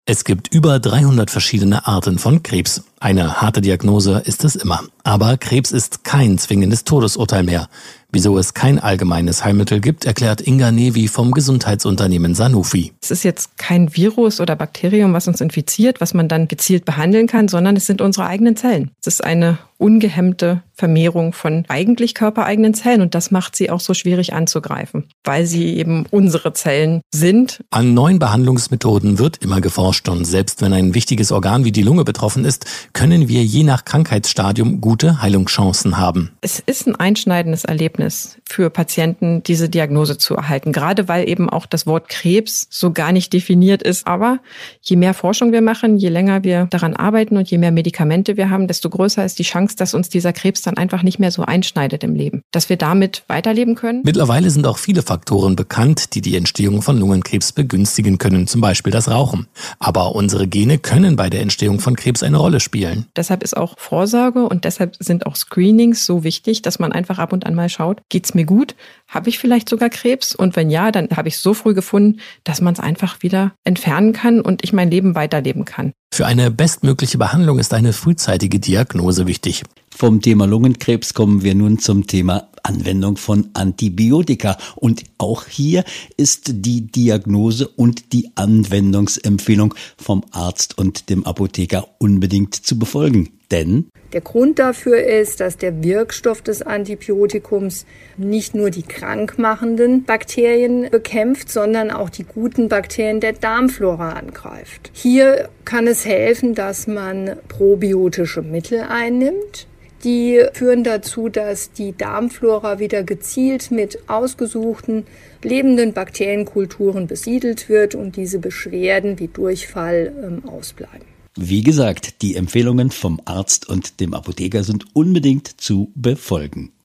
Es gibt über 300 verschiedene Arten von Krebs. Eine harte Diagnose ist es immer. Aber Krebs ist kein zwingendes Todesurteil mehr. Wieso es kein allgemeines Heilmittel gibt, erklärt Inga Nevi vom Gesundheitsunternehmen Sanofi. Es ist jetzt kein Virus oder Bakterium, was uns infiziert, was man dann gezielt behandeln kann, sondern es sind unsere eigenen Zellen. Es ist eine ungehemmte Vermehrung von eigentlich körpereigenen Zellen und das macht sie auch so schwierig anzugreifen, weil sie eben unsere Zellen sind. An neuen Behandlungsmethoden wird immer geforscht und selbst wenn ein wichtiges Organ wie die Lunge betroffen ist, können wir je nach Krankheitsstadium gute Heilungschancen haben. Es ist ein einschneidendes Erlebnis für Patienten, diese Diagnose zu erhalten, gerade weil eben auch das Wort Krebs so gar nicht definiert ist. Aber je mehr Forschung wir machen, je länger wir daran arbeiten und je mehr Medikamente wir haben, desto größer ist die Chance, dass uns dieser Krebs dann einfach nicht mehr so einschneidet im Leben, dass wir damit weiterleben können. Mittlerweile sind auch viele Faktoren bekannt, die die Entstehung von Lungenkrebs begünstigen können, zum Beispiel das Rauchen. Aber unsere Gene können bei der Entstehung von Krebs eine Rolle spielen. Deshalb ist auch Vorsorge und deshalb sind auch Screenings so wichtig, dass man einfach ab und an mal schaut, geht's mir gut? Habe ich vielleicht sogar Krebs? Und wenn ja, dann habe ich es so früh gefunden, dass man es einfach wieder entfernen kann und ich mein Leben weiterleben kann. Für eine bestmögliche Behandlung ist eine frühzeitige Diagnose wichtig. Vom Thema Lungenkrebs kommen wir nun zum Thema Anwendung von Antibiotika. Und auch hier ist die Diagnose und die Anwendungsempfehlung vom Arzt und dem Apotheker unbedingt zu befolgen. Denn der Grund dafür ist, dass der Wirkstoff des Antibiotikums nicht nur die krankmachenden Bakterien bekämpft, sondern auch die guten Bakterien der Darmflora angreift. Hier kann es helfen, dass man probiotische Mittel einnimmt. Die führen dazu, dass die Darmflora wieder gezielt mit ausgesuchten lebenden Bakterienkulturen besiedelt wird und diese Beschwerden wie Durchfall ausbleiben. Wie gesagt, die Empfehlungen vom Arzt und dem Apotheker sind unbedingt zu befolgen.